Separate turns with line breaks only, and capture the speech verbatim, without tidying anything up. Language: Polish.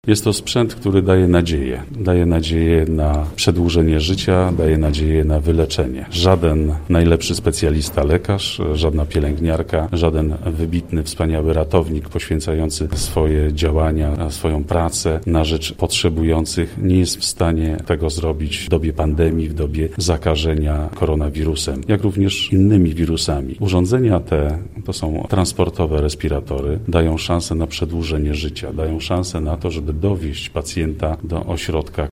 Jest to sprzęt, który daje nadzieję. Daje nadzieję na przedłużenie życia, daje nadzieję na wyleczenie. Żaden najlepszy specjalista lekarz, żadna pielęgniarka, żaden wybitny, wspaniały ratownik poświęcający swoje działania, swoją pracę na rzecz potrzebujących nie jest w stanie tego zrobić w dobie pandemii, w dobie zakażenia koronawirusem, jak również innymi wirusami. Urządzenia te, to są transportowe respiratory, dają szansę na przedłużenie życia, dają szansę na to, żeby dowieść pacjenta do ośrodka